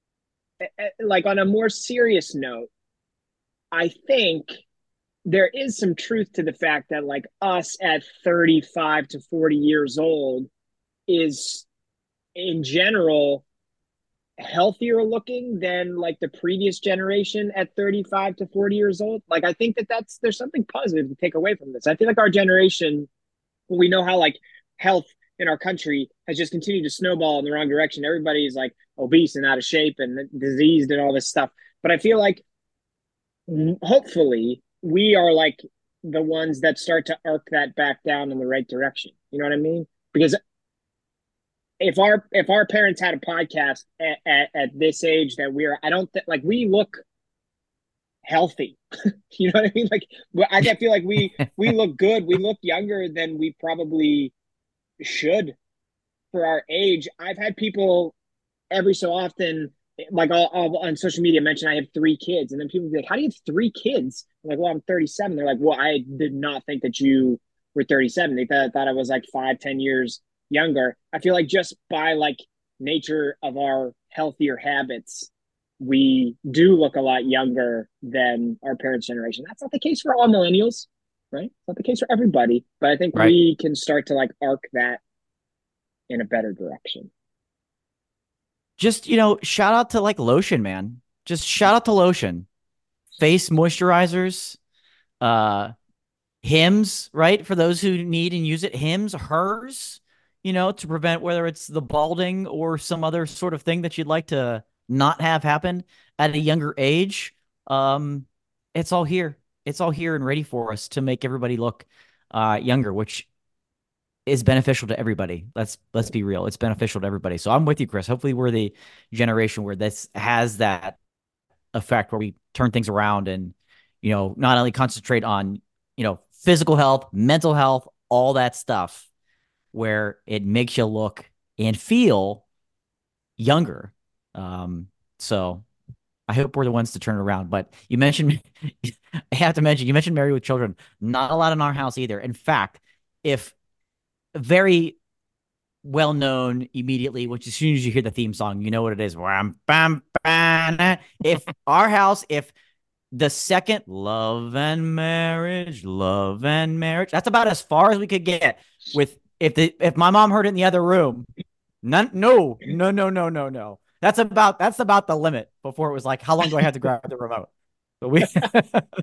like on a more serious note, I think there is some truth to the fact that like us at 35 to 40 years old is in general healthier looking than like the previous generation at 35 to 40 years old. Like I think that's there's something positive to take away from this. I feel like our generation, we know how like health in our country has just continued to snowball in the wrong direction. Everybody's like obese and out of shape and diseased and all this stuff. But I feel like hopefully we are like the ones that start to arc that back down in the right direction. You know what I mean? Because if our parents had a podcast at this age that we're, I don't think like we look healthy. You know what I mean? Like I feel like we look good. We look younger than we probably should for our age. I've had people every so often, like I'll on social media mention I have 3 kids, and then people be like, "How do you have 3 kids?" I'm like, "Well, I'm 37." They're like, "Well, I did not think that you were 37. They thought I was like 5, 10 years younger." I feel like just by like nature of our healthier habits, we do look a lot younger than our parents' generation. That's not the case for all millennials, right? It's not the case for everybody, but I think Right. we can start to like arc that in a better direction. Just, shout out to like lotion, man. Just shout out to lotion. Face moisturizers, uh, Hims, right? For those who need and use it, Hims, hers, to prevent whether it's the balding or some other sort of thing that you'd like to not have happen at a younger age. Um, it's all here. It's all here and ready for us to make everybody look younger, which is beneficial to everybody. Let's be real. It's beneficial to everybody. So I'm with you, Chris. Hopefully we're the generation where this has that effect where we turn things around and, not only concentrate on, physical health, mental health, all that stuff where it makes you look and feel younger. So I hope we're the ones to turn it around. But you mentioned, I have to mention, you mentioned Married with Children. Not a lot in our house either. In fact, if very well known immediately, which as soon as you hear the theme song, you know what it is. If our house, if the second love and marriage, that's about as far as we could get with if my mom heard it in the other room. None, no, no, no, no, no, no. That's about the limit before it was like, how long do I have to grab the remote? But we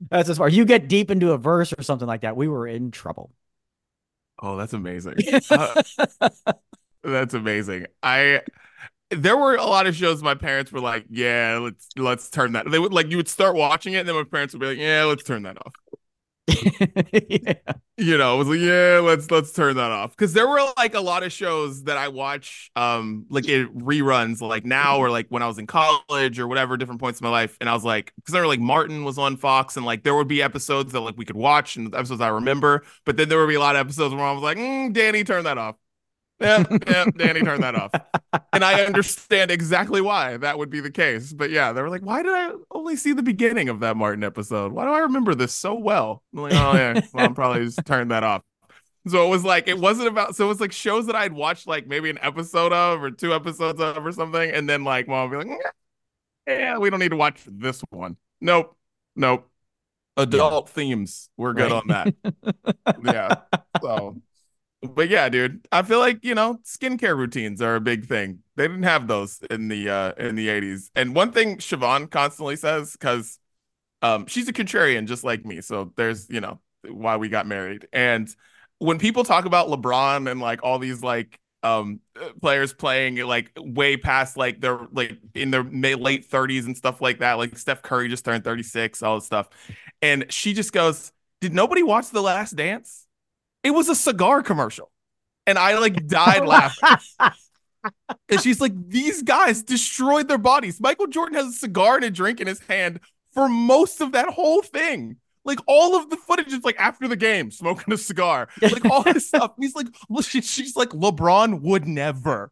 That's as far. You get deep into a verse or something like that, we were in trouble. Oh, that's amazing. That's amazing. I There were a lot of shows my parents were like, "Yeah, let's turn that." They would like you would start watching it, and then my parents would be like, "Yeah, let's turn that off." Yeah. It was like, "Yeah, let's turn that off." Because there were like a lot of shows that I watch, like it reruns, like now or like when I was in college or whatever, different points in my life, and I was like, because there were like Martin was on Fox, and like there would be episodes that like we could watch and episodes I remember, but then there would be a lot of episodes where I was like, Danny, turn that off. Yeah, Danny, turn that off. And I understand exactly why that would be the case. But yeah, they were like, why did I only see the beginning of that Martin episode? Why do I remember this so well? I'm like, oh yeah, well, I'm probably just turned that off. So it was like, it wasn't about, so it was like shows that I'd watched like maybe an episode of or two episodes of or something. And then like mom would be like, yeah, we don't need to watch this one. Nope. Nope. Yeah. Adult themes. We're good Right. on that. Yeah. So but yeah, dude, I feel like, skincare routines are a big thing. They didn't have those in the 80s. And one thing Siobhan constantly says, because she's a contrarian just like me. So there's, why we got married. And when people talk about LeBron and like all these like players playing like way past like they're like in their late 30s and stuff like that, like Steph Curry just turned 36, all this stuff. And she just goes, "Did nobody watch The Last Dance? It was a cigar commercial." And I like died laughing. And she's like, these guys destroyed their bodies. Michael Jordan has a cigar and a drink in his hand for most of that whole thing. Like all of the footage is like after the game, smoking a cigar, like all this stuff. He's like, she's like, LeBron would never.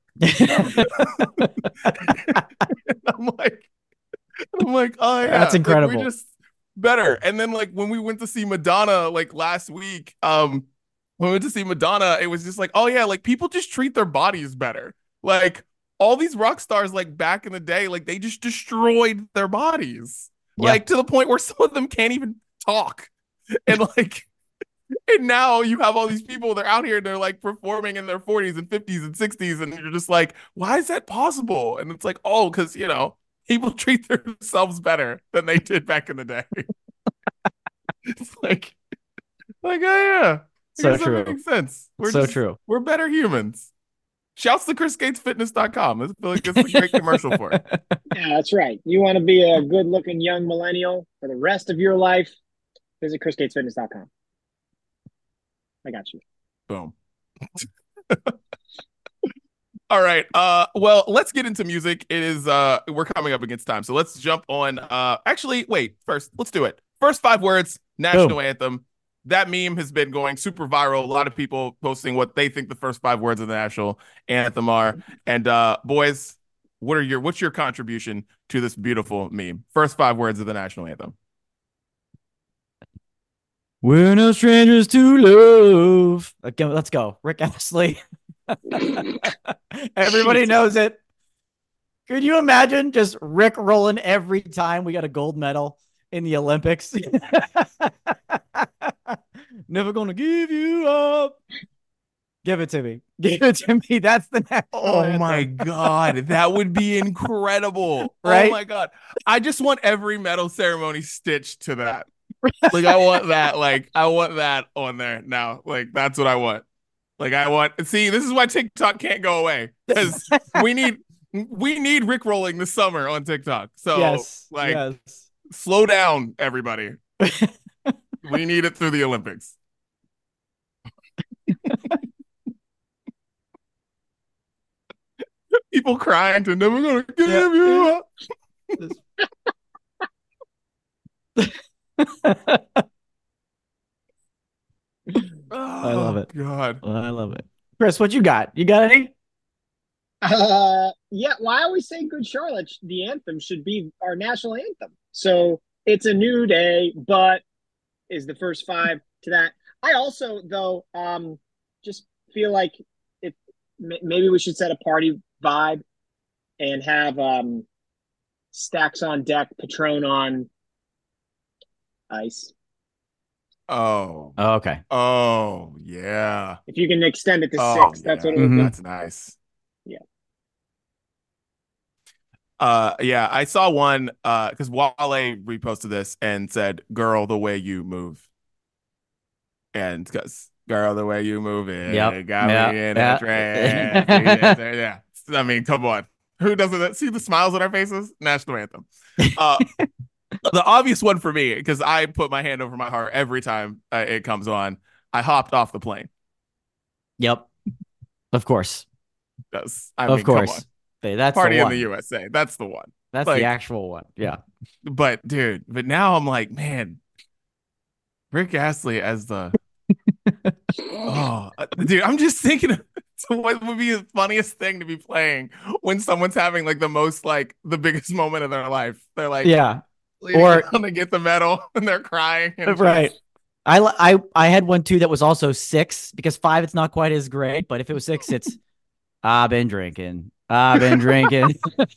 I'm like, oh yeah, That's like we're incredible. just better. And then like when we went to see Madonna like last week, when we went to see Madonna, it was just like, oh yeah, like people just treat their bodies better. Like all these rock stars, like back in the day, like they just destroyed their bodies, Yeah. like to the point where some of them can't even talk. And like, and now you have all these people, they're out here and they're like performing in their 40s and 50s and 60s. And you're just like, why is that possible? And it's like, oh, because, people treat themselves better than they did back in the day. It's oh yeah. I So guess that true. makes sense. So true. We're better humans. Shouts to ChrisGatesFitness.com. I feel like it's a great commercial for it. Yeah, that's right. You want to be a good looking young millennial for the rest of your life? Visit ChrisGatesFitness.com. I got you. Boom. All right. Well, let's get into music. It is we're coming up against time. So let's jump on actually wait, first, let's do it. First 5 words, national Boom. anthem. That meme has been going super viral. A lot of people posting what they think the first 5 words of the national anthem are. And boys, what's your contribution to this beautiful meme? First 5 words of the national anthem. We're no strangers to love. Okay, let's go. Rick Astley. Everybody knows it. Could you imagine just Rick rolling every time we got a gold medal in the Olympics? Never gonna give you up. Give it to me. Give it to me. That's the national Oh anthem. my God, that would be incredible. Right? Oh my God. I just want every medal ceremony stitched to that. Like I want that on there now. Like that's what I want. Like see, this is why TikTok can't go away. Because we need Rick rolling this summer on TikTok. So Yes. like Yes. slow down, everybody. We need it through the Olympics. People crying to never gonna give you up. I love Oh it. God. I love it. Chris, what you got? You got any? Yeah. Well, I always say "Good Charlotte," the anthem should be our national anthem. So it's a new day, but is the first five to that. I also, though, just feel like it. Maybe we should set a party vibe and have stacks on deck, Patron on ice. Oh. Oh, okay. Oh yeah. If you can extend it to Oh six, that's yeah. what it would be. That's nice. Yeah. Yeah, I saw one because Wale reposted this and said, "Girl, the way you move," and because "Girl, the way you move Yep. it got Yeah. me in a trance." Yeah. Yeah, I mean, come on, who doesn't see the smiles on our faces? National anthem. Uh, the obvious one for me, because I put my hand over my heart every time it comes on. I hopped off the plane. Yep. Of course. Because I Of mean, come on, course. That's the Party in the one. USA. That's the one. That's the Like, actual one. Yeah. but dude, but now I'm like, man, Rick Astley as the dude, I'm just thinking of what would be the funniest thing to be playing when someone's having like the most like the biggest moment of their life. They're like Yeah. leaning Or down to get the medal and they're crying and right. just I had one too that was also 6 because 5 it's not quite as great, but if it was 6 it's I've been drinking. I've been drinking.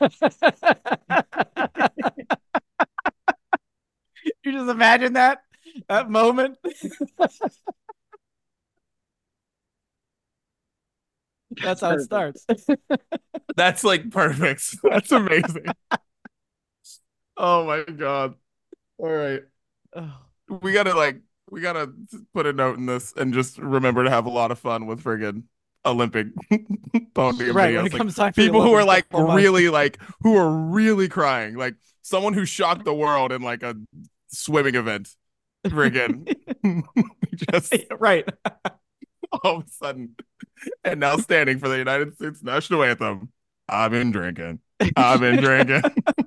You just imagine that moment. That's how it Perfect. starts. that's like perfect. That's amazing. Oh my God. All right. We gotta like we gotta put a note in this and just remember to have a lot of fun with friggin' Olympic podium Right, when it videos. Like comes time for the people who are Olympics, like 4 months. really like who are really crying. Like someone who shocked the world in like a swimming event. Friggin' just Right. all of a sudden. And now standing for the United States national anthem. I've been drinking. I've been drinking.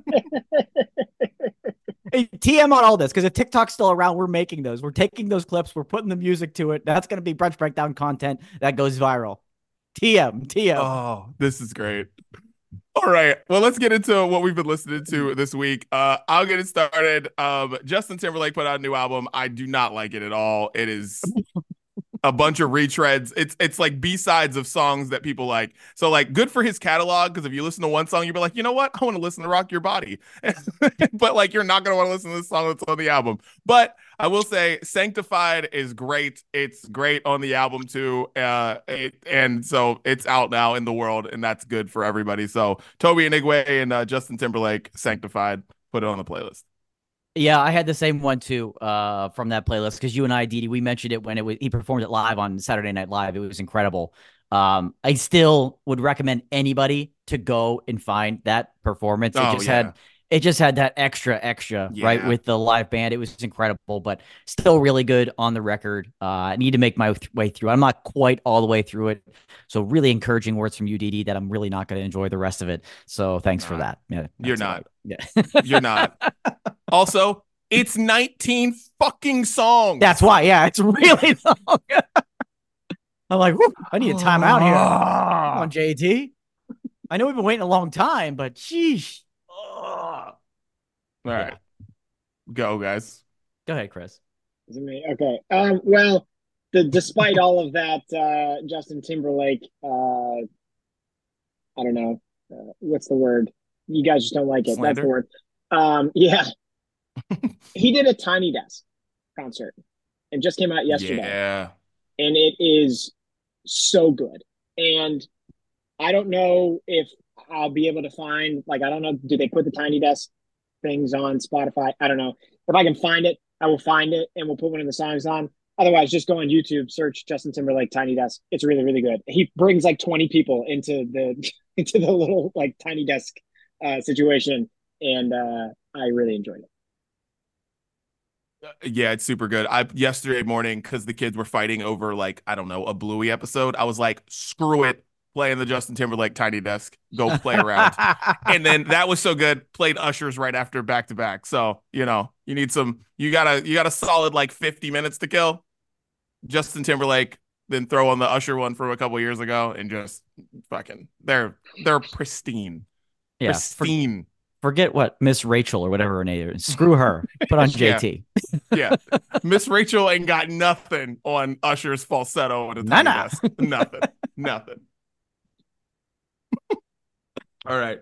Hey, TM on all this because if TikTok's still around, we're making those. We're taking those clips, we're putting the music to it. That's going to be brunch breakdown content that goes viral. TM. Oh, this is great. All right. Well, let's get into what we've been listening to this week. I'll get it started. Justin Timberlake put out a new album. I do not like it at all. It is a bunch of retreads. It's like B-sides of songs that people like. So like good for his catalog because if you listen to one song, you'll be like, you know what? I want to listen to Rock Your Body. But like you're not gonna want to listen to this song that's on the album. But I will say Sanctified is great. It's great on the album too. And so it's out now in the world, and that's good for everybody. So Toby Inigwe and Justin Timberlake, Sanctified, put it on the playlist. Yeah, I had the same one too from that playlist because you and I, Didi, we mentioned it when he performed it live on Saturday Night Live. It was incredible. I still would recommend anybody to go and find that performance. Oh yeah. It just had that extra right Yeah. with the live band. It was incredible, but still really good on the record. I need to make my way through. I'm not quite all the way through it, so really encouraging words from you, Didi, that I'm really not going to enjoy the rest of it. So thanks for that. Yeah, You're not. Yeah. You're not. Also, it's 19 fucking songs. That's why. Yeah, it's really long. I'm like, I need a timeout here. Come on, JT. I know we've been waiting a long time, but sheesh. All right. Go, guys. Go ahead, Chris. Is it me? Okay. Well, despite all of that, Justin Timberlake, I don't know, what's the word? You guys just don't like it. That's Slander? the word. Yeah, he did a Tiny Desk concert. It just came out yesterday, Yeah. and it is so good. And I don't know if I'll be able to find, like, I don't know, do they put the Tiny Desk things on Spotify? I don't know. If I can find it, I will find it and we'll put one of the songs on. Otherwise, just go on YouTube, search Justin Timberlake Tiny Desk. It's really, really good. He brings like 20 people into the into the little like Tiny Desk situation, and I really enjoyed it. Yeah, it's super good. I yesterday morning, because the kids were fighting over like, I don't know, a Bluey episode, I was like, screw it. Playing the Justin Timberlake Tiny Desk. Go play around. And then that was so good. Played Ushers right after back to back. So, you know, you got a solid like 50 minutes to kill. Justin Timberlake, then throw on the Usher one from a couple years ago and just fucking they're pristine. Yeah, Pristine. forget what Miss Rachel or whatever her name is. Screw her. Put on Yeah. JT. Yeah. Miss Rachel ain't got nothing on Usher's falsetto and a Tiny Desk. Nothing. Nothing. All right.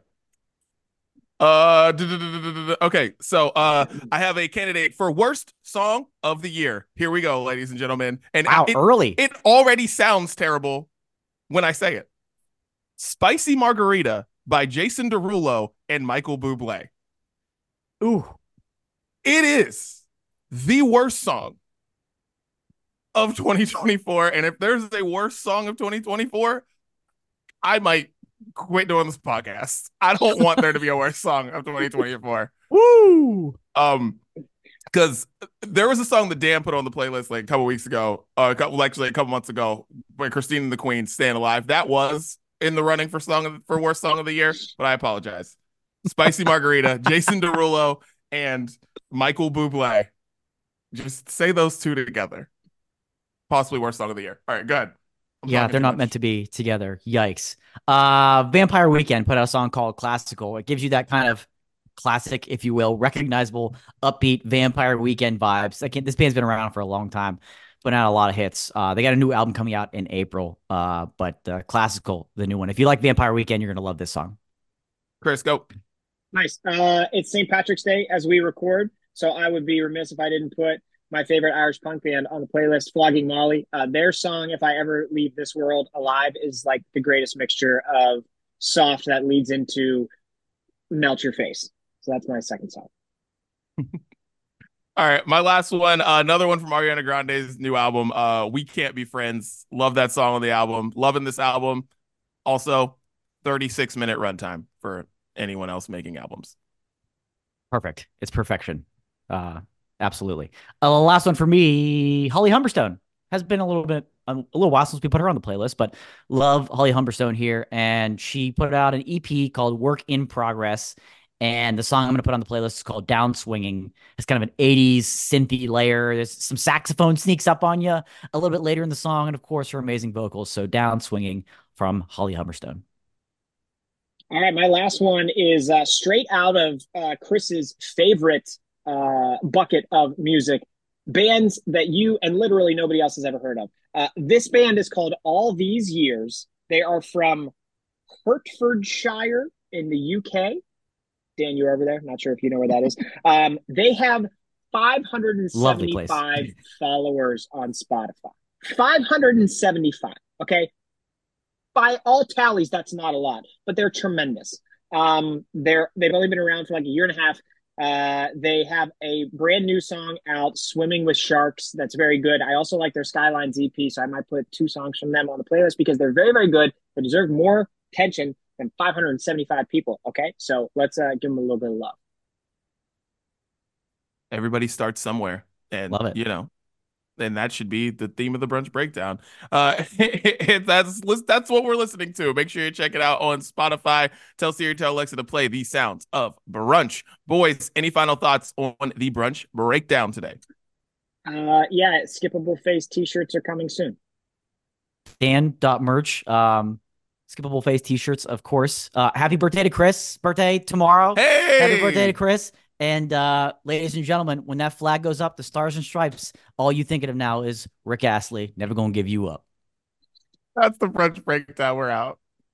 Okay, so I have a candidate for worst song of the year. Here we go, ladies and gentlemen. And Wow, early. It already sounds terrible when I say it. Spicy Margarita by Jason Derulo and Michael Bublé. Ooh. It is the worst song of 2024. And if there's a worst song of 2024, I might quit doing this podcast. I don't want there to be a worst song of 2024. Woo! Because there was a song that Dan put on the playlist like a couple weeks ago, a couple months ago, by Christine and the Queen, "Staying Alive." That was in the running for worst song of the year, but I apologize. Spicy Margarita, Jason Derulo, and Michael Bublé. Just say those two together. Possibly worst song of the year. All right, go ahead. Yeah, they're not meant to be together. Yikes. Vampire Weekend put out a song called Classical. It gives you that kind of classic, if you will, recognizable, upbeat Vampire Weekend vibes. This band's been around for a long time, put out a lot of hits. They got a new album coming out in April, but Classical, the new one. If you like Vampire Weekend, you're going to love this song. Chris, go. Nice. It's St. Patrick's Day as we record, so I would be remiss if I didn't put my favorite Irish punk band on the playlist, Flogging Molly. Their song, "If I Ever Leave This World Alive," is like the greatest mixture of soft that leads into melt your face. So that's my second song. All right, my last one, another one from Ariana Grande's new album, "We Can't Be Friends." Love that song on the album. Loving this album. Also, 36-minute runtime for anyone else making albums. Perfect. It's perfection. Absolutely. Last one for me, Holly Humberstone. Has been a little while since we put her on the playlist, but love Holly Humberstone here. And she put out an EP called Work in Progress. And the song I'm going to put on the playlist is called Down Swinging. It's kind of an 80s synthy layer. There's some saxophone sneaks up on you a little bit later in the song. And of course, her amazing vocals. So Down Swinging from Holly Humberstone. All right, my last one is straight out of Chris's favorite bucket of music, bands that you and literally nobody else has ever heard of. This band is called All These Years. They are from Hertfordshire in the UK. Dan, you're over there. Not sure if you know where that is. They have 575 followers on Spotify. 575. Okay. By all tallies, that's not a lot, but they're tremendous. They've only been around for like a year and a half. They have a brand new song out, "Swimming with Sharks," that's very good. I also like their Skylines EP, so I might put 2 songs from them on the playlist because they're very, very good. They deserve more attention than 575 people. Okay, so let's give them a little bit of love. Everybody starts somewhere, and love it. And that should be the theme of the brunch breakdown. That's what we're listening to. Make sure you check it out on Spotify. Tell Siri, tell Alexa to play the sounds of brunch. Boys, any final thoughts on the brunch breakdown today? Yeah, skippable face t-shirts are coming soon. Dan.merch. Skippable face t-shirts, of course. Happy birthday to Chris. Birthday tomorrow. Hey! Happy birthday to Chris. And ladies and gentlemen, when that flag goes up, the stars and stripes, all you thinking of now is Rick Astley, "Never Gonna Give You Up." That's the brunch breakdown. We're out.